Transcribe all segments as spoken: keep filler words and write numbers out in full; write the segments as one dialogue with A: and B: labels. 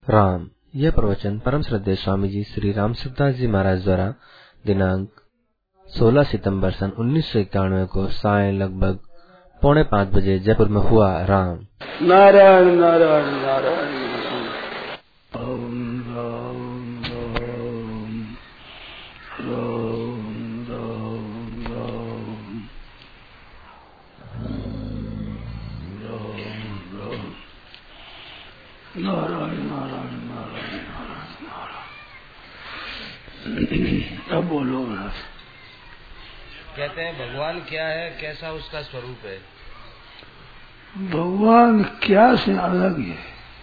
A: राम। यह प्रवचन परम श्रद्धेय स्वामी जी श्री राम सुखदास जी महाराज द्वारा दिनांक सोलह सितंबर सन उन्नीस सौ इक्यानवे को साय लगभग पौने पाँच बजे जयपुर में हुआ। राम।
B: नारायण नारायण नारायण ओम राम राम राम राम राम राम राम नारायण नारायण नारायण नारायण नारायण। अब बोलो।
C: कहते हैं भगवान क्या है, कैसा उसका स्वरूप है?
B: भगवान क्या से अलग है,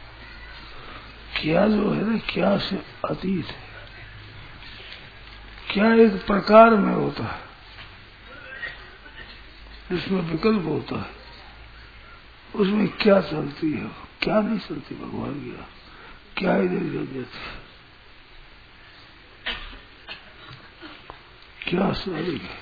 B: क्या जो है ना क्या से अतीत है। क्या एक प्रकार में होता है, जिसमें विकल्प होता है, उसमें क्या चलती है, क्या नहीं चलती भगवान की, क्या इधर उधर देती है, क्या से अलग है।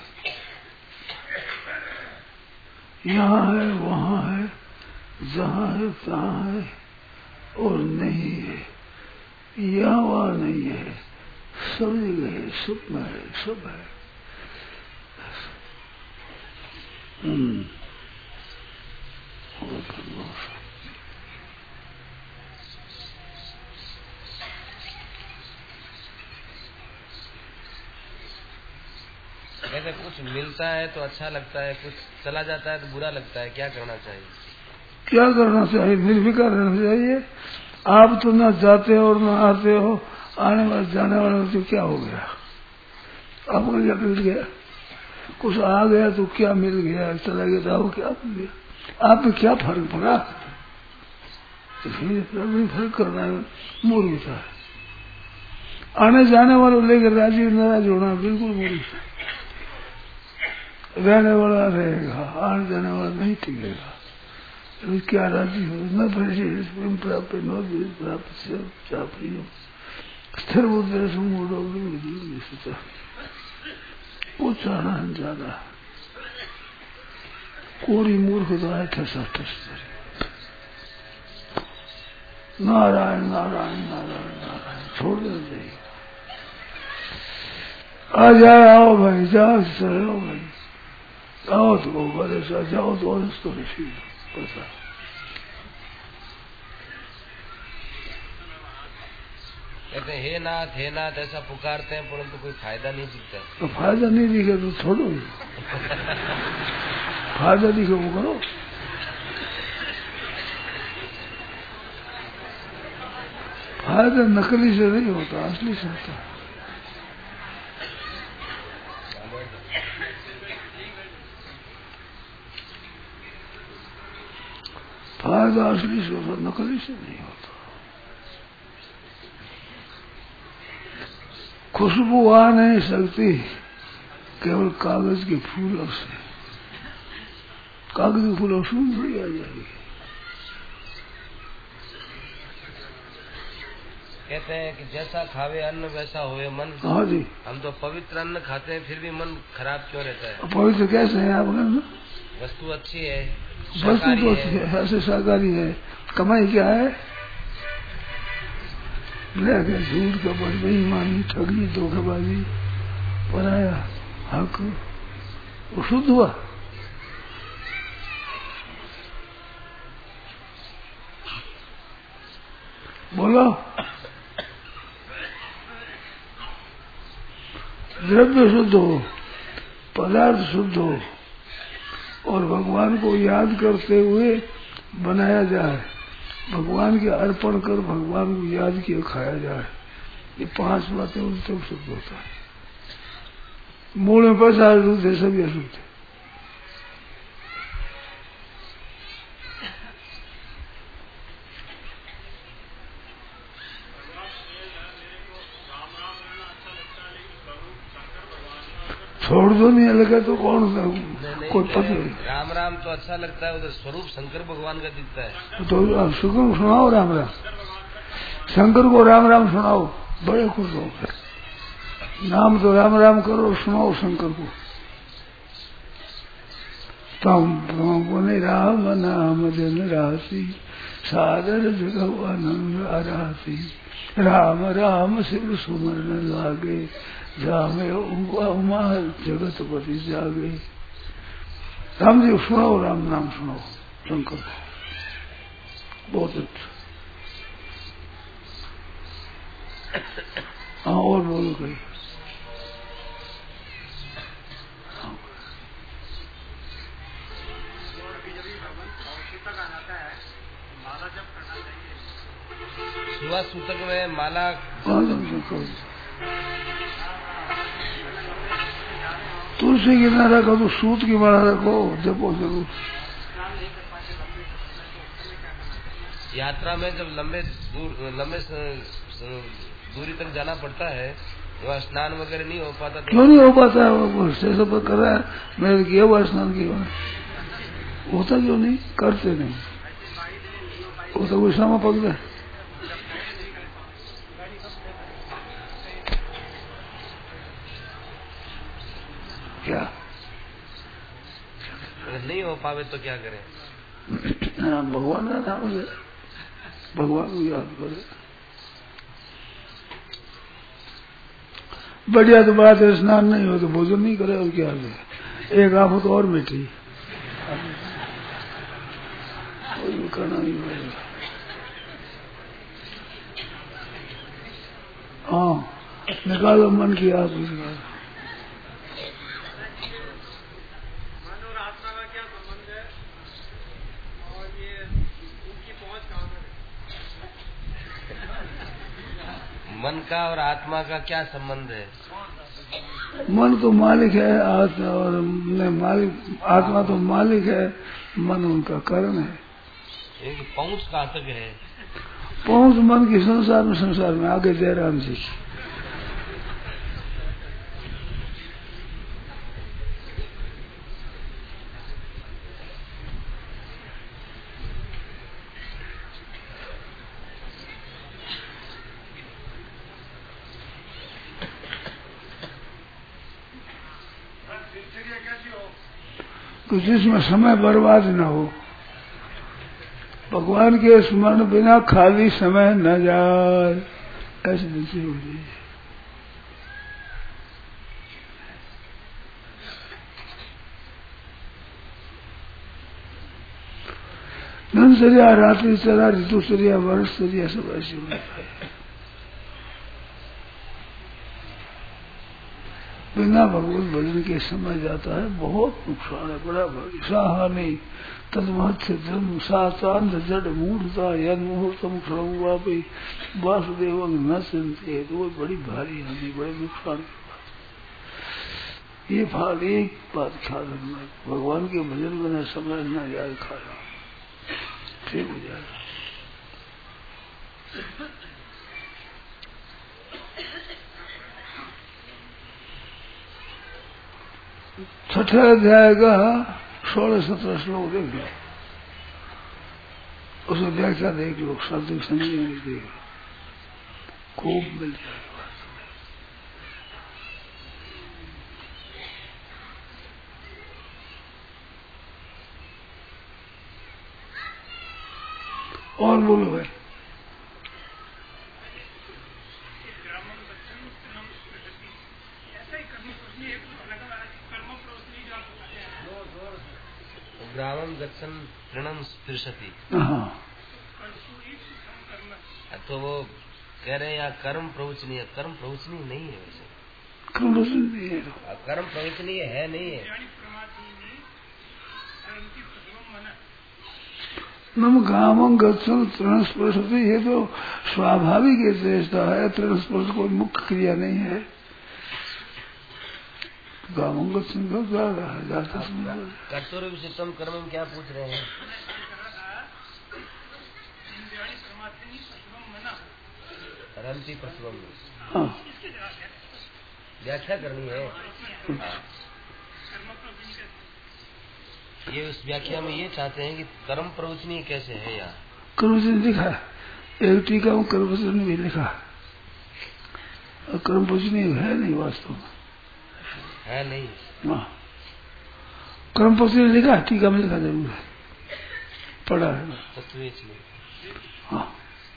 B: यहाँ है, वहाँ है, जहाँ है तहाँ है और नहीं है, यहाँ वहाँ नहीं है, सब जगह है, सब में है, सब है। हम्म
C: कहते कुछ मिलता है तो अच्छा लगता है, कुछ चला जाता है तो बुरा लगता है, क्या करना चाहिए?
B: क्या करना चाहिए? निर्विकार रहना चाहिए। आप तो न जाते हो और न आते हो, आने वाले जाने वाले तो क्या हो गया, आपको क्या मिल गया? कुछ आ गया तो क्या मिल गया, चला गया तो आपको क्या मिल गया? आप में क्या फर्क पड़ा? तो फिर फर्क करना है, मूर्खता है। आने जाने वालों लेकर राजी नाराज होना बिल्कुल मूर्ख है। रहने वाला रहेगा, आने जाने वाला नहीं टिकेगा। तो क्या राजी हो? न प्रेम प्राप्त न बीज प्राप्त स्थिर बुद्धि समूढ़ कुछ आना ज्यादा कोरी मूर्खता है। ठसा ठस नारायण नारायण नारायण नारायण छोड़ देना चाहिए। आ जाए, आओ भाई, जाओ चलो भाई, आओ तो बड़े सा जाओ तो तो नहीं पता।
C: कहते हैं हे नाथ हे नाथ ऐसा पुकारते हैं परंतु कोई फायदा नहीं दिखता।
B: तो फायदा नहीं दिखे तो छोड़ो, फायदा दिखे वो करो। फायदा नकली से नहीं होता, असली से होता है। फायदा असली से होता, नकली से नहीं होता। खुशबू आ नहीं सकती केवल कागज के फूलों से। कागज के फूलों से भी आ जाएगी।
C: कहते हैं कि जैसा खावे अन्न वैसा होए मन।
B: हाँ जी।
C: हम तो पवित्र अन्न खाते हैं फिर भी मन खराब क्यों रहता है?
B: पवित्र कैसे है आपका?
C: वस्तु अच्छी है,
B: वस्तु तो अच्छी है, ऐसे शाकाहारी है। कमाई क्या है? लेके झूठ कपट बेईमानी ठगी धोखेबाजी पराया हक, वो शुद्ध हुआ। बोलो। द्रव्य शुद्ध हो, पदार्थ शुद्ध हो और भगवान को याद करते हुए बनाया जाए, भगवान के अर्पण कर भगवान को याद किए खाया जाए, ये पांच बातें उन तक शुद्ध होता है। मूल में पैसा शुद्ध है, सभी अशुद्ध है। छोड़ दो, नहीं लगा तो कौन सा कोई पता नहीं।
C: राम राम तो अच्छा लगता है, उधर स्वरूप शंकर भगवान का दिखता है।
B: तो शुक्र सुनाओ राम राम, शंकर को राम राम सुनाओ, बड़े खुश हो। नाम तो राम राम करो, सुनाओ शंकर को। तम बोले राम नाम जन राशि सादर जगह आनंद आराती, राम राम शिव सुमरन लागे, जामे उमा उमा जगतपति जागे। राम जी सुनो, राम नाम सुनो शंकर, बहुत अच्छा। हाँ और बोलो कहीं।
C: सुबह सूतक में माला
B: तुलसी की ना रखो तो सूत की माला रखो, जपो जरूर।
C: यात्रा में जब लंबे दूर लंबे दूरी तक जाना पड़ता है, वहाँ स्नान वगैरह नहीं हो पाता तो...
B: क्यों नहीं हो पाता है? वो स्टेशन पर कर रहा है, मैंने किया हुआ स्नान किया, होता क्यों नहीं? करते नहीं, वो तो गुस्सा में पकड़े। क्या
C: अगर नहीं हो पावे तो क्या करें?
B: भगवान का नाम है, भगवान को याद करे। बढ़िया तो बात है, स्नान नहीं हो तो भोजन नहीं करे, और क्या है? एक आफत और बैठी, करना नहीं पड़ेगा। हाँ निकालो मन की आग निकालो।
C: मन का और आत्मा का क्या संबंध है?
B: मन तो मालिक है, आत्मा और मालिक, आत्मा तो मालिक है, मन उनका कर्म है।
C: एक पहुंच कहाँ तक है?
B: पहुंच मन की संसार में, संसार में आगे जयराम जी की। तो जिसमें समय बर्बाद न हो, भगवान के स्मरण बिना खाली समय न जाए, ऐसी दिनचर्या हो जाए। दिनचर्या, रात्रिचर्या, ऋतुचर्या, वर्षचर्या सब ऐसी होनी चाहिए। बिना भगवत भजन के समय जाता है, बहुत नुकसान है, बड़ा भारी साहानी तदमहत से जन्म साचांद जड़ मूर्ता यद मुहूर्तम खड़ुआपी वासुदेव न चिंते, तो वो बड़ी भारी हानि, बड़े नुकसान की बात। ये फाल एक बात ख्याल रखना, भगवान के भजन बिना समय न जाए, खाया ठीक हो जाएगा। छठे अध्याय का सोलह सत्रह श्लोक देख लो, उसमें व्याख्या देख लो, शब्द समझ में देख लो, खूब मिल जाएगा। और बोलो भाई।
C: ग्रामम गच्छन् तृणम स्पृशति, तो वो कह रहे हैं यहाँ कर्म प्रवचनीय, कर्म प्रवचनीय नहीं है। वैसे
B: कर्म प्रवचनीय है,
C: कर्म प्रवचनीय है नहीं है।
B: नम ग्रामम गच्छन् तृण स्पृशति, ये तो स्वाभाविक चेष्टा है, तृण स्पर्श कोई मुख्य क्रिया नहीं है। ग्रामम गच्छन् का क्या है, जाता समय
C: कर्तव्य विशिष्टम कर्म में क्या पूछ रहे हैं? रंती प्रसवम,
B: हाँ
C: व्याख्या करनी है। ये उस व्याख्या में ये चाहते हैं कि कर्म प्रवचनीय कैसे है। यहाँ
B: कर्म लिखा है, एक टीका में कर्म प्रवचन भी लिखा है, कर्म प्रवचनीय है नहीं, वास्तव में
C: है नहीं।
B: हाँ कर्म प्रवचनीय लिखा है, टीका में लिखा जरूर है, पढ़ा है। हाँ,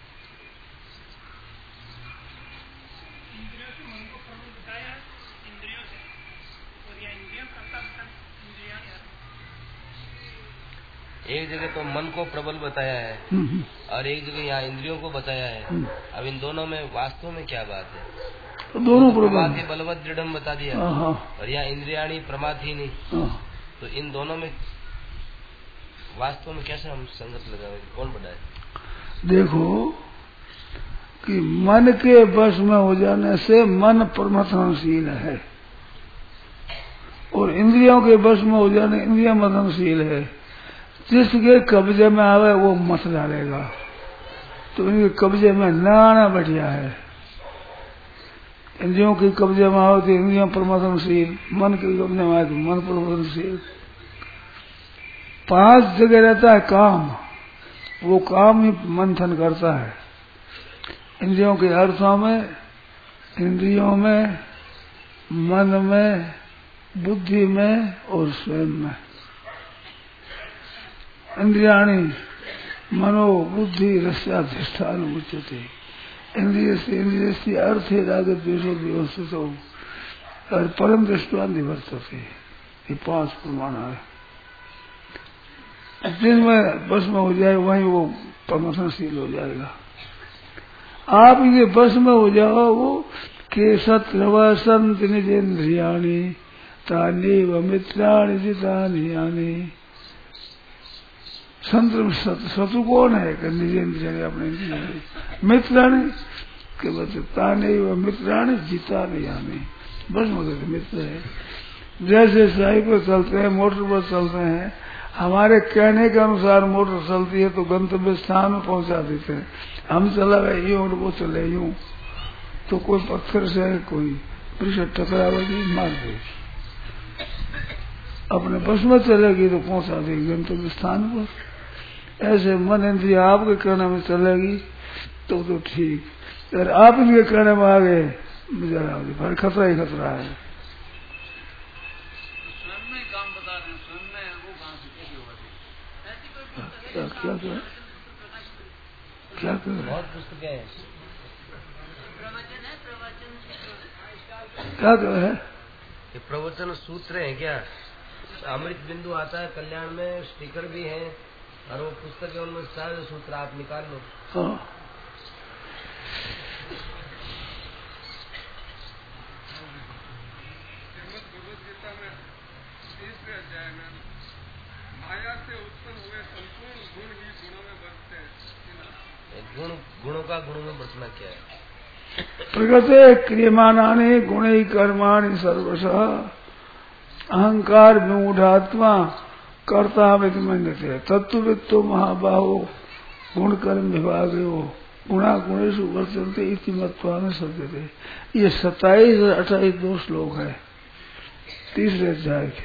C: एक जगह तो मन को प्रबल बताया है और एक जगह यहाँ इंद्रियों को बताया है। अब इन दोनों में वास्तव में क्या बात है?
B: तो दोनों
C: तो प्रमाथि बलवत दृढ़ बता दिया और यहाँ इंद्रियाणी प्रमाथि नहीं। तो इन दोनों में वास्तव में कैसे हम संगत लगाए? कौन बताए?
B: देखो कि मन के वश में हो जाने से मन प्रमथनशील है और इंद्रियों के वश में हो जाने इंद्रिया मथनशील है। जिसके कब्जे में आवे वो मत डालेगा, तो इनके कब्जे में न आना बढ़िया है। इंद्रियों के कब्जे में आओ तो इंद्रिया प्रमथनशील, मन के कब्जे में आए तो मन प्रमथनशील। पांच जगह रहता है काम, वो काम ही मंथन करता है। इंद्रियों के अर्थों में, इंद्रियों में, मन में, बुद्धि में और स्वयं में। इंद्रियाणी मनो बुद्धि रस्याधिष्ठान उच्यते। इंद्रिय से इंद्रिय से अर्थ है राग द्वेषो व्यवस्थित और परम दृष्टि निवर्तते। ये पांच प्रमाण है। जिनमें बस में हो जाए वहीं वो प्रमथनशील हो जाएगा। आप इनके बस में हो जाओ वो के सत्र संत निजेन्द्रियाणी तानी व मित्राणी जितानी यानी। संत शत्रु कौन है? कि निजेन्द्रियाणी अपने इंद्रियाणी, मित्राणी के बच्चे तानी व मित्राणी जितानी यानी। बस मगर मित्र है। जैसे साइकिल पर चलते हैं, मोटर पर चलते हैं, हमारे कहने के अनुसार मोटर चलती है तो गंतव्य स्थान में पहुंचा देते हैं। हम चला गए यूं और वो चले यूं, तो कोई पत्थर से कोई परिषद टकरावेगी, मार देगी। अपने बस में चलेगी तो पहुंचा देगी गंतव्य स्थान पर। ऐसे मन इंद्रिय आपके कहने में चलेगी तो तो ठीक, अगर आप इनके कहने में आ गए जरा फिर खतरा ही खतरा है। क्या क्या क्या क्या कर
C: बहुत पुस्तकें हैं।
B: क्या कर है?
C: ये प्रवचन सूत्र है क्या? अमृत बिंदु आता है कल्याण में, स्टिकर भी है और वो पुस्तक है, उनमें सारे सूत्र आप निकाल लो।
B: हाँ,
D: माया से उत्पन्न हुए संपूर्ण गुण ही गुणों में बरतते हैं।
C: गुण गुणों का गुणों में बरतना क्या है?
B: प्रगते क्रियमाणानि गुणै कर्माणि सर्वशः अहंकार विमूढ़ात्मा कर्ता विमन्यते तत्ववित्तो महाबाहो गुण कर्म विभागो गुणा गुणेषु वर्तन्ते इति मत्वा न सज्जते। ये सत्ताईस और अट्ठाईस दो श्लोक है तीसरे अध्याय के।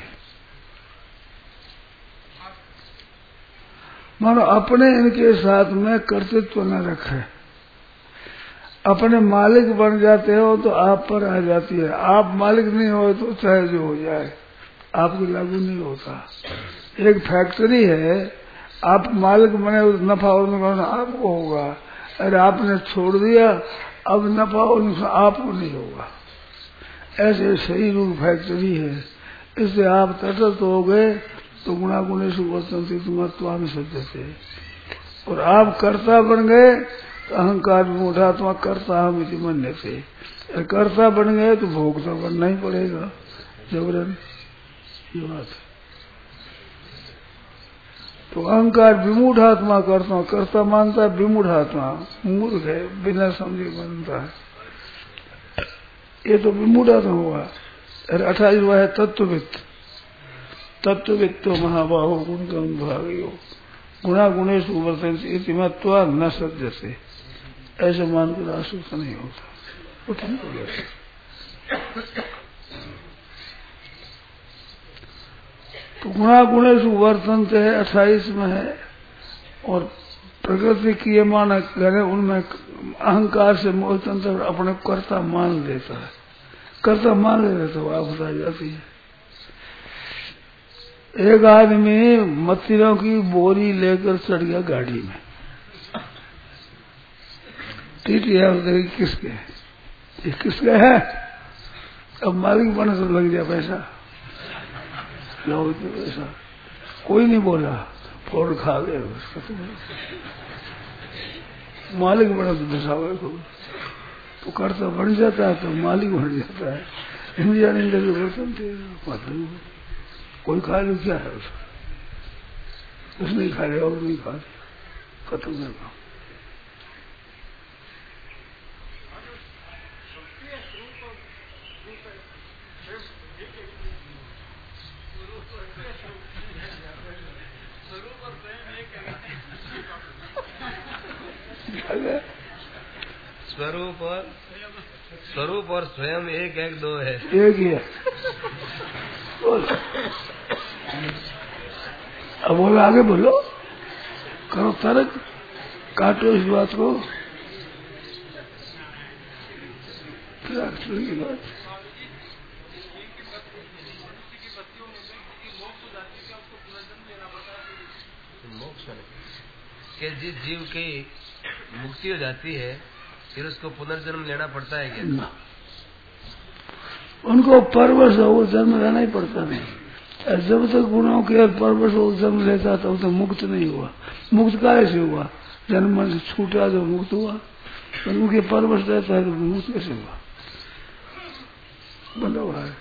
B: मानो अपने इनके साथ में कर्तृत्व न रखे, अपने मालिक बन जाते हो तो आप पर आ जाती है। आप मालिक नहीं हो तो चाहे जो हो जाए आपको लागू नहीं होता। एक फैक्ट्री है, आप मालिक बने नफा और नुकसान आपको होगा, अरे आपने छोड़ दिया अब नफा और नुकसान आपको नहीं होगा। ऐसे सही रूप फैक्ट्री है। इससे आप तटस्थ हो गए तो गुणा गुणेषु वर्तन्ते तुमत्वा में सज्जते। और आप कर्ता बन गए तो अहंकार विमूढ़ात्मा कर्ता हम इति मन्यते। कर्ता बन गए तो भोक्ता बनना ही पड़ेगा जबरन। ये बात है। तो अहंकार विमूढ़ात्मा कर्ता कर्ता मानता है, विमूढ़ात्मा मूर्ख है, बिना समझे बनता है। ये तो विमूढ़ात्मा हुआ। अट्ठाईस हुआ है तत्ववित्त। तत्ववित्तो महाबाहो गुण का अनुभागियो गुणा गुणेषु वर्तन्ते इति मत्वा न सज्जते। ऐसे मानकर आश्वस्त नहीं होता। उठने को गया तो गुणा गुणेषु वर्तन्ते है अट्ठाईस में है। और प्रकृति की मान करे उनमें अहंकार से मोहतंत्र अपने कर्ता मान लेता है। कर्ता मान ले तो आप बताई जाती है। एक आदमी मतीरों की बोरी लेकर चढ़ गया गाड़ी में, टीटी है उधर किसके, ये किसके है? अब मालिक बना तो लग गया पैसा, लो तो पैसा, कोई नहीं बोला, फोड़ खा गया उसका। तो मालिक बना तो दसावे को तो करता बन जाता है, तो मालिक बन जाता है। इंडिया इंडिया के बर्तन थे, कोई खा लो क्या है उसका, उसने खा लिया और नहीं खा लिया, खत्म कर दो।
C: स्वरूप और स्वरूप और स्वयं एक एक दो है,
B: एक ही है। अब बोलो, आगे बोलो, करो तर्क, काटो इस बात को। की बात
C: मोक्ष के जिस जीव की मुक्ति हो जाती है फिर उसको पुनर्जन्म लेना पड़ता है क्या?
B: ना, उनको परवश हो जन्म लेना ही पड़ता नहीं। जब तक गुणों के परवश हो जन्म लेता तब तो मुक्त नहीं हुआ। मुक्त कैसे हुआ? जन्म से छूटा जो मुक्त हुआ, तो उनके परवश रहता है तो मुक्त कैसे हुआ? बंधा हुआ है।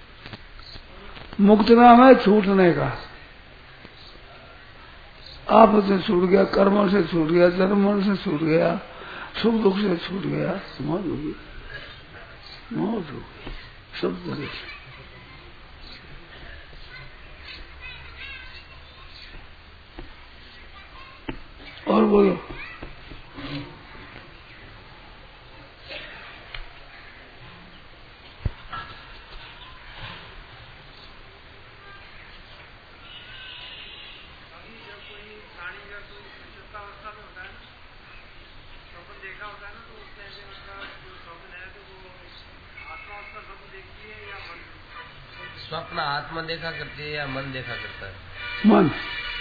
B: मुक्त नाम है छूटने का। आप से छूट गया, कर्मों से छूट गया, जन्मों से छूट गया, सुख दुख से छूट गया, मौत हो गई, मौत हो गई सब तरह से। और बोलो,
C: स्वप्न आत्मा देखा करती है या मन देखा करता है?
B: मन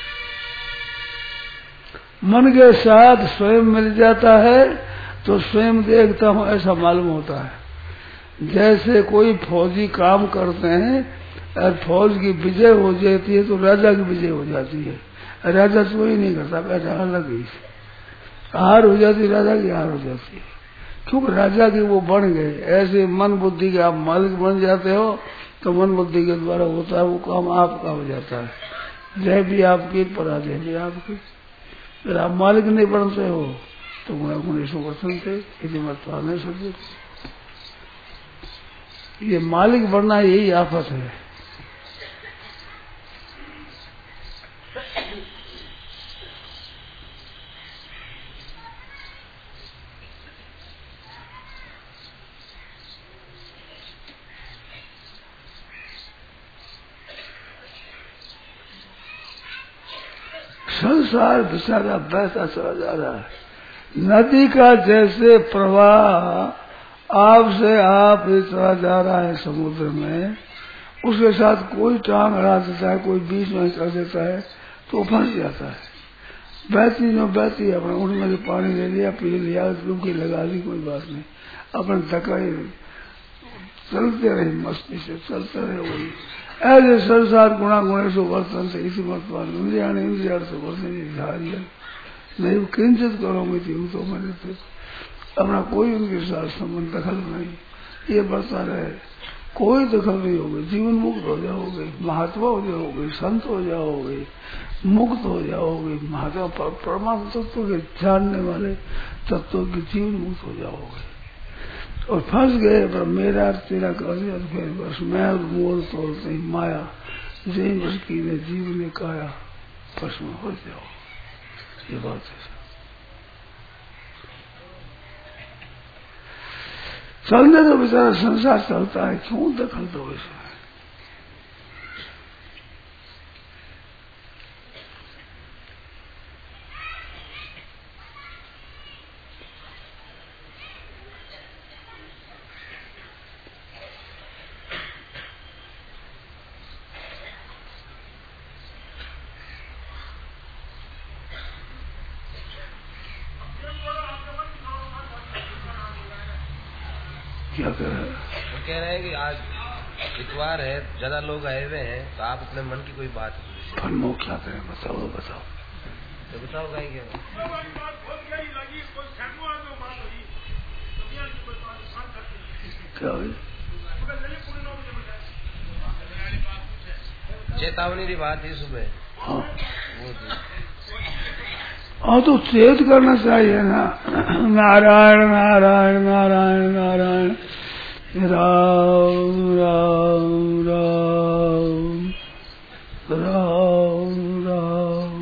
B: मन के साथ स्वयं मिल जाता है तो स्वयं देखता हूँ ऐसा मालूम होता है। जैसे कोई फौजी काम करते हैं और फौज की विजय हो जाती है तो राजा की विजय हो जाती है, राजा तो ही नहीं करता, पैसा अलग ही। हार हो जाती है, राजा की हार हो जाती है, क्योंकि राजा की वो बन गए। ऐसे मन बुद्धि के आप मालिक बन जाते हो तो मन बुद्धि के द्वारा होता है वो काम आपका हो जाता है। जय भी आपकी, पराजय भी आपकी। अगर आप मालिक नहीं बनते हो तो गुणेश वर्तन थे, इसी मत्वा नहीं सकते। ये मालिक बनना यही आफत है। संसार बेचारा बहता चला जा रहा है। नदी का जैसे प्रवाह आप से आप ही चला जा रहा है समुद्र में, उसके साथ कोई टांग अड़ा देता है, कोई बीच में कर देता है तो फंस जाता है। बहती जो बहती है, अपने उनमें से पानी ले लिया, पी लिया, डुबकी लगा ली, कोई बात नहीं, अपने धकाई चलते रहे, मस्ती से चलते रहे। वही ऐसे संसार गुणा गुणेश वर्तन से इसी वर्तमान इंद्रिया इंद्रिया से वर्तन नहीं किंचित करोगे थी तो मैंने थे अपना कोई उनके साथ संबंध दखल नहीं, ये बढ़ता रहे, कोई दखल नहीं होगी, जीवन मुक्त हो जाओगे, महात्मा हो जाओगे, संत हो जाओगे, मुक्त हो जाओगे, महात्मा परमात्मा तत्व के जानने वाले तत्व के जीवन मुक्त हो जाओगे। और फंस गए पर मेरा तेरा कर दिया तो फिर बस मैं मोल तोड़ते ही माया जय बस की ने जीव ने काया बस में हो जाओ। ये बात है। चलने तो बेचारा संसार चलता है, क्यों दखल दो इसमें? क्या कह रहे हैं?
C: वो कह रहे हैं कि आज इतवार है, ज्यादा लोग आए हुए हैं, तो आप अपने मन की कोई बात
B: फरमा क्या करें? बताओ बताओ
C: तो बताओ कहीं क्या
B: क्या हुई?
C: चेतावनी की बात थी सुबह।
B: हाँ
C: वो
B: हाँ तो चेत करना चाहिए ना। नारायण नारायण नारायण नारायण राम राम राम राम राम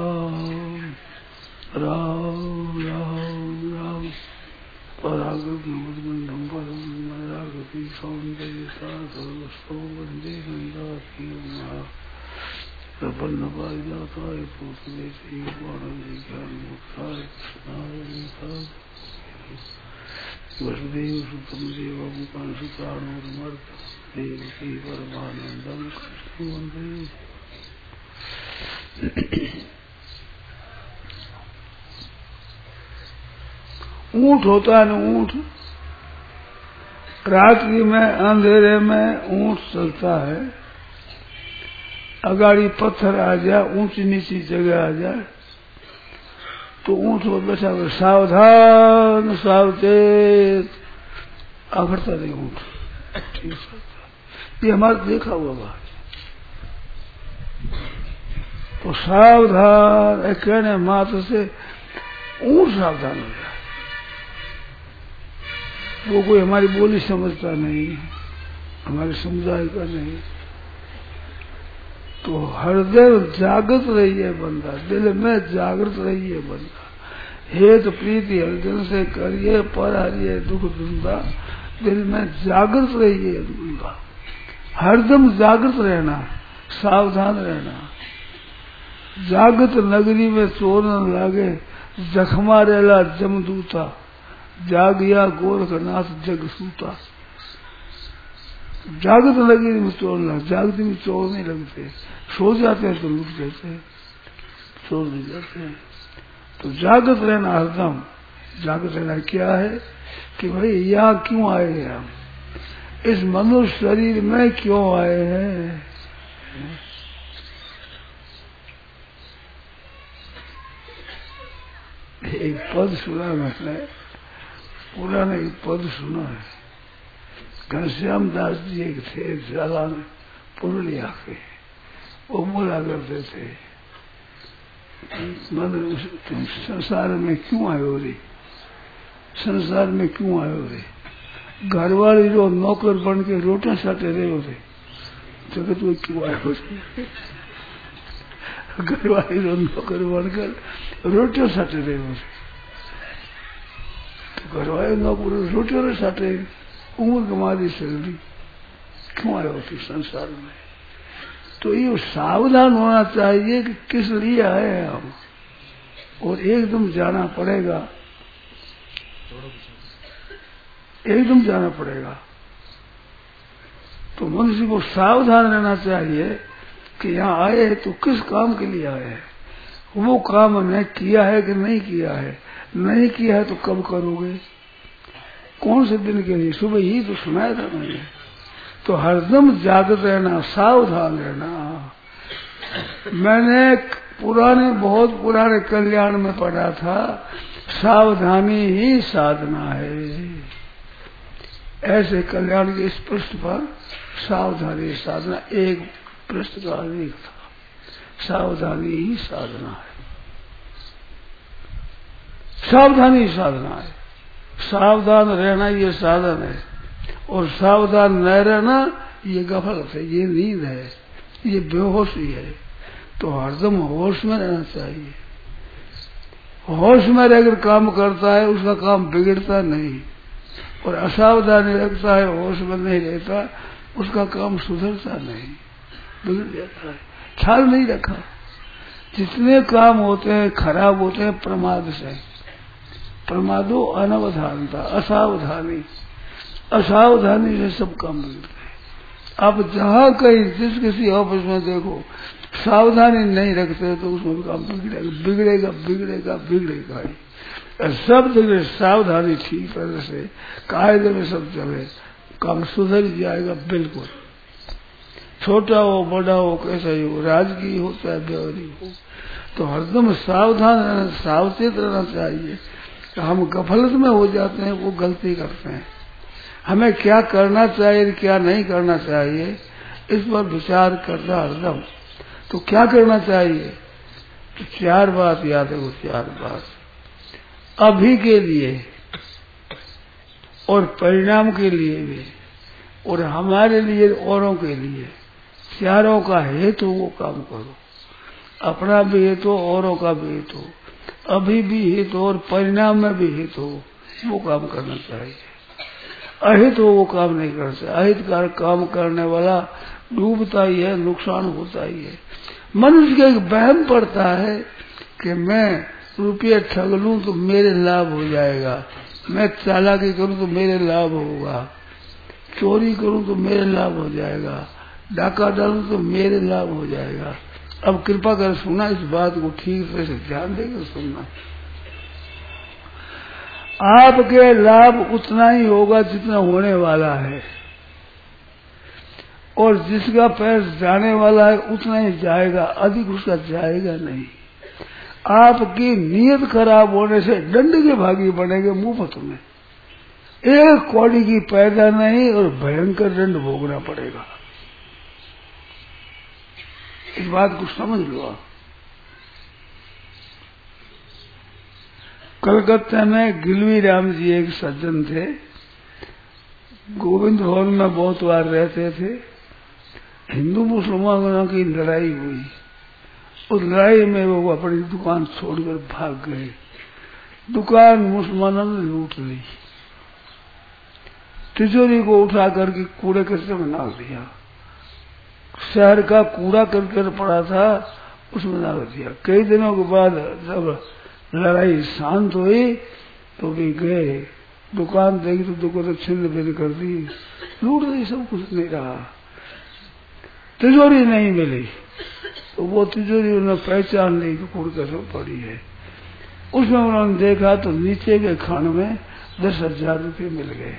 B: राम राम राम राम परागत नमोदमंडम परम मरागति सौंदर्य सर्वस्व वंदे गंगाधि प्रपन्न पारिजाताय पूतले श्रीवाणंदे ज्ञान मुक्ताय कृष्णाय वसुदेव सुतम देवम कंसुतानुर्मर्दम देवकी परमानंदम कृष्ण वंदे। ऊंट होता है ना, ऊंट रात्रि में अंधेरे में ऊंट चलता है। अगाड़ी पत्थर आ जाए, ऊंची नीची जगह आ जाए तो ऊंट को बैठा हुआ सावधान सावचेत आखड़ता नहीं ऊंट। ठीक है, ये हमारा देखा हुआ बात। तो सावधान कहने मात्र से ऊंट सावधान हो जाए। वो कोई हमारी बोली समझता नहीं, हमारे समुदाय का नहीं। तो हृदय जागृत रहिए बंदा, दिल में जागृत रहिए बंदा। हेत प्रीति हृदय से करिए, पर हरिए दुख धुंधा। दिल में जागृत रहिए बंदा, हरदम जागृत रहना, सावधान रहना। जागृत नगरी में चोर न लागे, जखमा रेला जमदूता। जागिया गोरखनाथ जग सूता। जागृत नगरी में चोर लग, जागृति में चोर नहीं लगते। सो जाते हैं तो लुट जाते हैं, चोर नहीं जाते हैं। तो जागृत रहना हरदम। जागृत रहना क्या है कि भाई यहाँ क्यों आए हैं हम, इस मनुष्य शरीर में क्यों आए हैं। एक पद सुना मैंने, पुराने एक पद सुना है। घनश्याम दास जी एक थे ज्यादा में पुरुलिया के, वो बोला करते थे मतलब तुम संसार में क्यों आए हो रे, संसार में क्यों आए हो रे। घर वाले जो नौकर बन के रोटियां साटे रहे होते, जगत में क्यों आए हो। घर वाले जो नौकर बनकर रोटियां साटे रहे होते, तो घर वाले नौकर रोटियों साटे, उम्र कमारी सैलरी, क्यों आए होती संसार में। तो ये सावधान होना चाहिए कि किस लिए आए हैं हम, और एकदम जाना पड़ेगा, एकदम जाना पड़ेगा। तो मनुष्य को सावधान रहना चाहिए कि यहाँ आए हैं तो किस काम के लिए आए हैं। वो काम हमने किया है कि नहीं किया है, नहीं किया है तो कब करोगे, कौन से दिन के लिए। सुबह ही तो सुनाया था मैंने। तो हरदम जागृत रहना, सावधान रहना। मैंने पुराने बहुत पुराने कल्याण में पढ़ा था, सावधानी ही साधना है। ऐसे कल्याण के इस पृष्ठ पर सावधानी साधना एक पृष्ठ का अधिक था। सावधानी ही साधना है, सावधानी साधना है। सावधान रहना ये साधन है, और सावधान न रहना ये गफलत है, ये नींद है, ये बेहोशी है। तो हरदम होश में रहना चाहिए। होश में रहकर काम करता है उसका काम बिगड़ता नहीं, और असावधानी रखता है होश में नहीं रहता उसका काम सुधरता नहीं, बिगड़ जाता है। ख्याल नहीं रखा, जितने काम होते हैं खराब होते हैं प्रमाद से। प्रमादो अनवधानता, असावधानी, असावधानी से सब काम बिगड़ते हैं। आप जहाँ कहीं जिस किसी ऑफिस में देखो, सावधानी नहीं रखते तो उसमें काम बिगड़ेगा बिगड़ेगा बिगड़ेगा बिगड़ेगा ही। सब जगह सावधानी ठीक तरह से कायदे में सब चले, काम सुधर जाएगा बिल्कुल। छोटा हो बड़ा हो कैसा ही हो, राजकीय हो चाहे व्यवहारी हो, तो हरदम सावधान रहना, सावचेत रहना चाहिए। तो हम गफलत में हो जाते हैं, वो गलती करते हैं। हमें क्या करना चाहिए क्या नहीं करना चाहिए इस पर विचार करना हरदम। तो क्या करना चाहिए, तो चार बात याद है, वो चार बात अभी के लिए और परिणाम के लिए भी और हमारे लिए औरों के लिए, चारों का हेतु वो काम करो। अपना भी हेतु औरों का भी हेतु, अभी भी हेतु और परिणाम में भी हेतु, वो काम करना चाहिए। अहित हो वो काम नहीं कर सकता। अहित का काम करने वाला डूबता ही है, नुकसान होता ही है। मनुष्य का एक वहम पड़ता है कि मैं रुपये ठग लूं तो मेरे लाभ हो जाएगा, मैं चालाकी करूं तो मेरे लाभ होगा, चोरी करूं तो मेरे लाभ हो जाएगा, डाका डालूं तो मेरे लाभ हो जाएगा। अब कृपा कर सुना, इस बात को ठीक से ध्यान देकर सुनना। आपके लाभ उतना ही होगा जितना होने वाला है, और जिसका पैर जाने वाला है उतना ही जाएगा, अधिक उसका जाएगा नहीं। आपकी नीयत खराब होने से दंड के भागी बनेंगे मुफ्त में, एक कौड़ी की पैदा नहीं और भयंकर दंड भोगना पड़ेगा। इस बात को समझ लो आप। कलकत्ता में गिलवी राम जी एक सज्जन थे, गोविंद भवन में बहुत बार रहते थे। हिंदू मुसलमानों की लड़ाई हुई, उस लड़ाई में वो अपनी दुकान छोड़कर भाग गए। दुकान मुसलमानों ने लूट ली, तिजोरी को उठा करके कूड़े कचरे में डाल दिया। शहर का कूड़ा करकट पड़ा था उसमें डाल दिया। कई दिनों के बाद जब लड़ाई शांत हुई तो भी गए, दुकान देखी तो दुकान छिन्न भिन्न कर दी, लूट दी, सब कुछ नहीं रहा। तिजोरी नहीं मिली तो वो तिजोरी उन्होंने पहचान ली कि कूड़ कसम पड़ी है। उसमें उन्होंने देखा तो नीचे के खान में दस हजार रुपये मिल गए।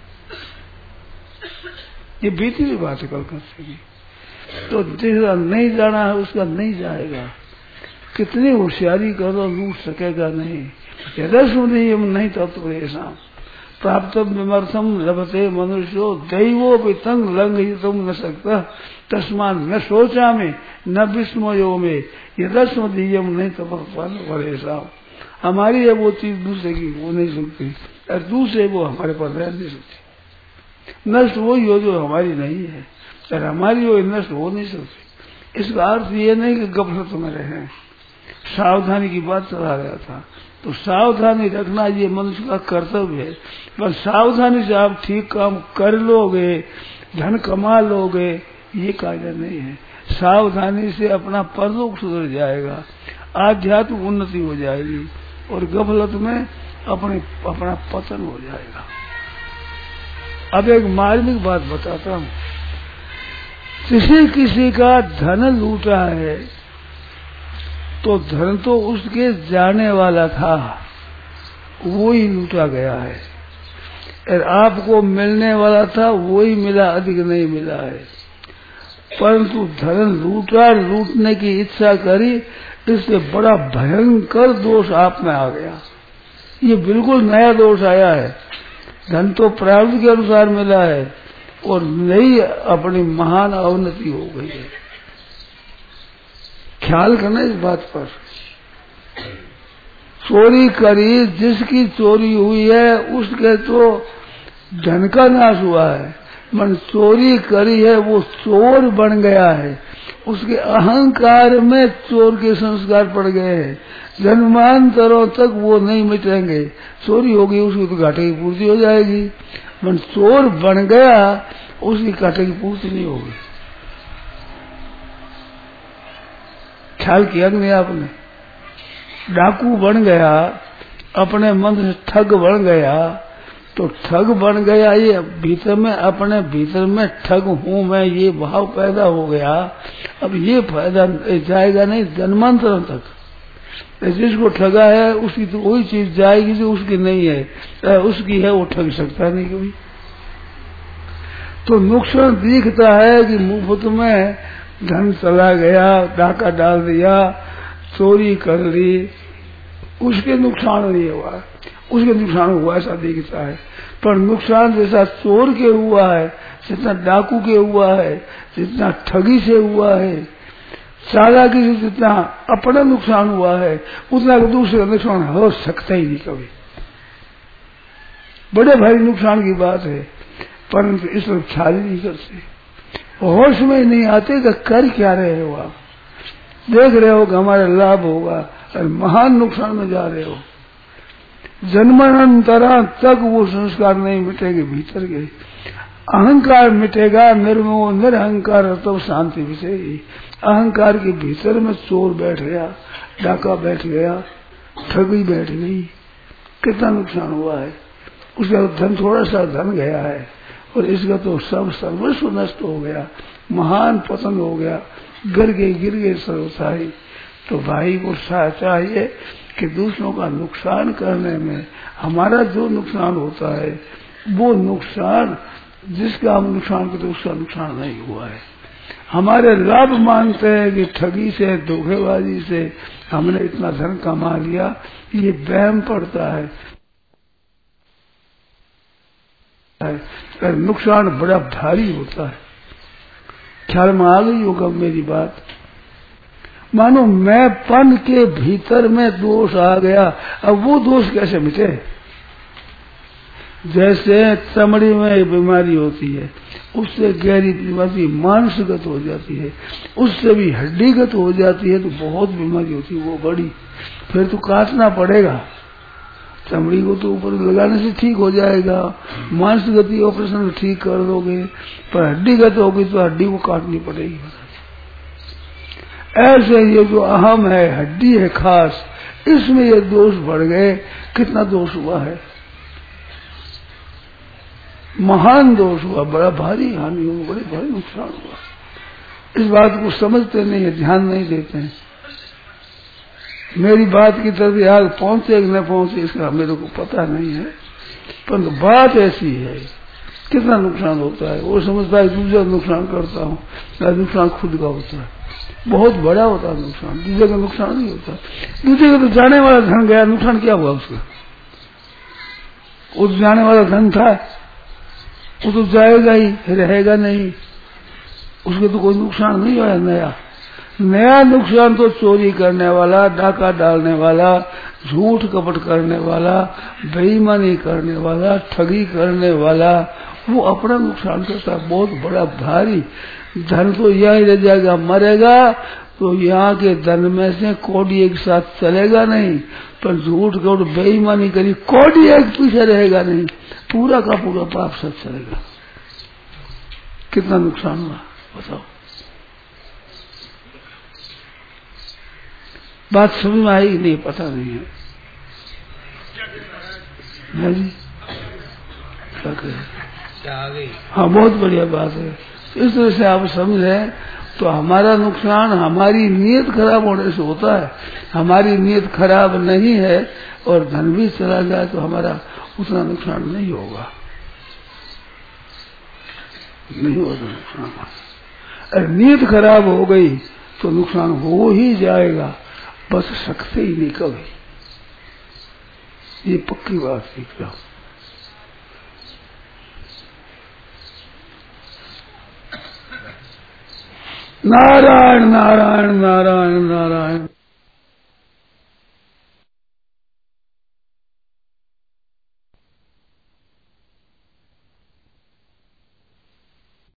B: ये बीती हुई बात है कलकत्ते की। तो जिसका नहीं जाना है उसका नहीं जाएगा, कितनी होशियारी करो लूट सकेगा नहीं। यदस्मदीयम नहीं तत्प्रेषा प्राप्त विमर्थम लभते मनुष्यो दैवो भी तंग लंघितुम न सकता तस्मान न सोचा में न विस्मयो में यदस्मदीयम नहीं तत्प्रेषा। हमारी है वो चीज दूसरे की वो नहीं सकती, और दूसरे वो हमारे पास रह नहीं सकती। नष्ट वही हो जो हमारी नहीं है, और हमारी वो नष्ट हो नहीं सकती। इसका अर्थ ये नहीं कि गफलत में रहे, सावधानी की बात चला रहा था। तो सावधानी रखना ये मनुष्य का कर्तव्य है। बस सावधानी से आप ठीक काम कर लोगे, धन कमा लोगे, ये कायदा नहीं है। सावधानी से अपना परलोक सुधर जाएगा, आध्यात्मिक उन्नति हो जाएगी, और गफलत में अपने अपना पतन हो जाएगा। अब एक मार्मिक बात बताता हूँ। किसी किसी का धन लूटा है तो धन तो उसके जाने वाला था, वो ही लूटा गया है, और आपको मिलने वाला था वो ही मिला, अधिक नहीं मिला है। परंतु धन लूटा, लूटने की इच्छा करी, इससे बड़ा भयंकर दोष आप में आ गया। ये बिल्कुल नया दोष आया है। धन तो प्रारब्ध के अनुसार मिला है और नई अपनी महान अवनति हो गई है। ख्याल करना इस बात पर। चोरी करी, जिसकी चोरी हुई है उसके तो धन का नाश हुआ है, मन चोरी करी है वो चोर बन गया है, उसके अहंकार में चोर के संस्कार पड़ गए हैं। जन्मांतरों तक वो नहीं मिटेंगे। चोरी होगी उसकी तो घाटे की पूर्ति हो जाएगी, मन चोर बन गया उसकी घाटे की पूर्ति नहीं होगी। ख्याल किया कि नहीं आपने? डाकू बन गया, अपने मन से ठग बन गया, तो ठग बन गया, ये भीतर में अपने भीतर में ठग हूं मैं, ये भाव पैदा हो गया। अब ये फायदा जाएगा नहीं जन्मांतरों तक। जिसको ठगा है उसकी तो वही चीज जाएगी जो उसकी नहीं है, उसकी है वो ठग सकता नहीं कभी। तो नुकसान दिखता है कि मुफ्त में धन चला गया, डाका डाल दिया, चोरी कर ली, उसके नुकसान नहीं हुआ, उसके नुकसान हुआ ऐसा दिखता है। पर नुकसान जैसा चोर के हुआ है, जितना डाकू के हुआ है, जितना ठगी से हुआ है, चालाकी से जितना अपना नुकसान हुआ है, उतना दूसरे नुकसान हो सकता ही नहीं कभी। बड़े भारी नुकसान की बात है, परंतु इस पर ख्याल ही नहीं करते, होश में नहीं आते कि कर क्या रहे हो। आप देख रहे हो कि हमारा लाभ होगा और महान नुकसान में जा रहे हो। जन्मांतरा तक वो संस्कार नहीं मिटेंगे भीतर के। अहंकार मिटेगा, निर्मोह निरहंकार तो शांति मिटेगी। अहंकार के भीतर में चोर बैठ गया, डाका बैठ गया, ठगी बैठ गई, कितना नुकसान हुआ है। उसका धन थोड़ा सा धन गया है और इसका तो सब सर्वस्व नष्ट हो गया, महान पतन हो गया, गिर गए गिर गए सर्वसाई। तो भाई को चाहिए कि दूसरों का नुकसान करने में हमारा जो नुकसान होता है वो नुकसान जिसका हम नुकसान करते उसका नुकसान नहीं हुआ है। हमारे लाभ मानते हैं कि ठगी से धोखेबाजी से हमने इतना धन कमा लिया, ये वहम पड़ता है। नुकसान बड़ा भारी होता है। ख्याल में आ गई होगा मेरी बात। मानो मैं पन के भीतर में दोष आ गया, अब वो दोष कैसे मिटे। जैसे चमड़ी में बीमारी होती है, उससे गहरी बीमारी मांसगत हो जाती है, उससे भी हड्डीगत हो जाती है, तो बहुत बीमारी होती है, वो बड़ी, फिर तो काटना पड़ेगा। चमड़ी को तो ऊपर लगाने से ठीक हो जाएगा, मांसगति ऑपरेशन ठीक कर दोगे, पर हड्डीगत होगी तो हड्डी को काटनी पड़ेगी। ऐसे ये जो अहम है, हड्डी है खास, इसमें ये दोष बढ़ गए। कितना दोष हुआ है, महान दोष हुआ, बड़ा भारी हानि हुई, बड़े भारी नुकसान हुआ। इस बात को समझते नहीं है, ध्यान नहीं देते हैं। मेरी बात की तरफ याद पहुंचे कि न पहुंचे इसका मेरे को पता नहीं है, परंतु बात ऐसी है। कितना नुकसान होता है, वो समझता है दूसरा नुकसान करता हूँ, नुकसान खुद का होता है, बहुत बड़ा होता है नुकसान, दूसरे का नुकसान नहीं होता। दूसरे का तो जाने वाला धन गया, नुकसान क्या हुआ उसका। उस जाने वाला धन था, वो तो जाएगा ही, रहेगा नहीं, उसके तो कोई नुकसान नहीं हुआ। नया नया नुकसान तो चोरी करने वाला, डाका डालने वाला, झूठ कपट करने वाला, बेईमानी करने वाला, ठगी करने वाला, वो अपना नुकसान करता है, बहुत बड़ा भारी। धन तो यही रह जाएगा, मरेगा तो यहाँ के धन में से कोड़ी एक साथ चलेगा नहीं, पर झूठ कपट बेईमानी करी कोड़ी एक पीछे रहेगा नहीं, पूरा का पूरा पाप साथ चलेगा। कितना नुकसान हुआ बताओ। बात समझ में आई नहीं, पता नहीं है, है जी क्या कहे। हाँ बहुत बढ़िया बात है। इस तरह से आप समझे तो हमारा नुकसान हमारी नीयत खराब होने से होता है। हमारी नीयत खराब नहीं है और धन भी चला जाए तो हमारा उतना नुकसान नहीं होगा, नहीं होगा नुकसान। अगर नीयत खराब हो गई तो नुकसान हो ही जाएगा, बच सकते ही नहीं कभी। ये पक्की बात सीख लो। नारायण नारायण नारायण नारायण।